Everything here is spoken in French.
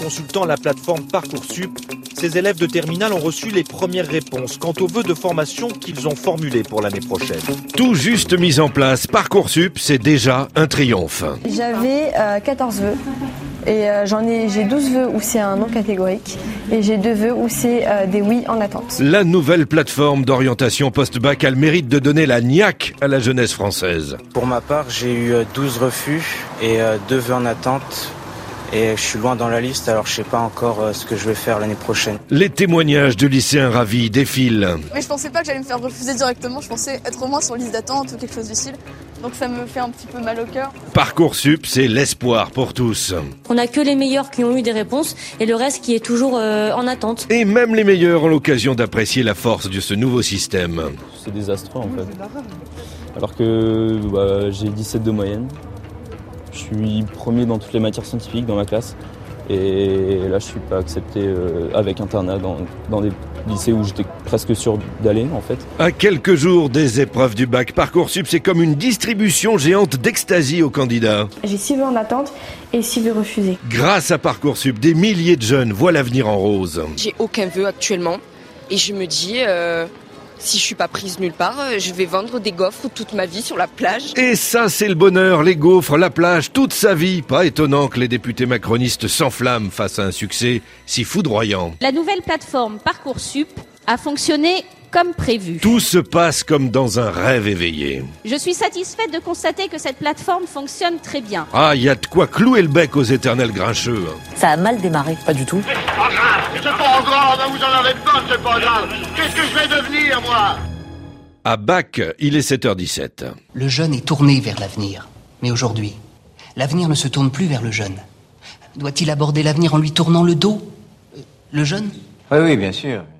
consultant la plateforme Parcoursup, ces élèves de terminale ont reçu les premières réponses quant aux vœux de formation qu'ils ont formulés pour l'année prochaine. Tout juste mis en place, Parcoursup, c'est déjà un triomphe. J'avais 14 vœux et j'ai 12 vœux où c'est un non catégorique et j'ai 2 vœux où c'est des oui en attente. La nouvelle plateforme d'orientation post-bac a le mérite de donner la niaque à la jeunesse française. Pour ma part, j'ai eu 12 refus et 2 vœux en attente. Et je suis loin dans la liste, alors je sais pas encore ce que je vais faire l'année prochaine. Les témoignages de lycéens ravis défilent. Mais je pensais pas que j'allais me faire refuser directement, je pensais être au moins sur liste d'attente ou quelque chose du style. Donc ça me fait un petit peu mal au cœur. Parcoursup, c'est l'espoir pour tous. On n'a que les meilleurs qui ont eu des réponses et le reste qui est toujours en attente. Et même les meilleurs ont l'occasion d'apprécier la force de ce nouveau système. C'est désastreux en fait. Alors que j'ai 17 de moyenne. Je suis premier dans toutes les matières scientifiques dans ma classe et là je suis pas accepté avec internat dans des lycées où j'étais presque sûr d'aller en fait. À quelques jours des épreuves du bac, Parcoursup c'est comme une distribution géante d'ecstasy aux candidats. J'ai 6 vœux en attente et 6 vœux refusés. Grâce à Parcoursup, des milliers de jeunes voient l'avenir en rose. J'ai aucun vœu actuellement et je me dis... Si je suis pas prise nulle part, je vais vendre des gaufres toute ma vie sur la plage. Et ça, c'est le bonheur, les gaufres, la plage, toute sa vie. Pas étonnant que les députés macronistes s'enflamment face à un succès si foudroyant. La nouvelle plateforme Parcoursup a fonctionné comme prévu. Tout se passe comme dans un rêve éveillé. Je suis satisfaite de constater que cette plateforme fonctionne très bien. Ah, il y a de quoi clouer le bec aux éternels grincheux. Ça a mal démarré. Pas du tout. C'est pas grave, vous en avez pas, c'est pas grave. Qu'est-ce que je vais devenir, moi ? À Bac, il est 7h17. Le jeune est tourné vers l'avenir. Mais aujourd'hui, l'avenir ne se tourne plus vers le jeune. Doit-il aborder l'avenir en lui tournant le dos ? Le jeune ? Oui, bien sûr.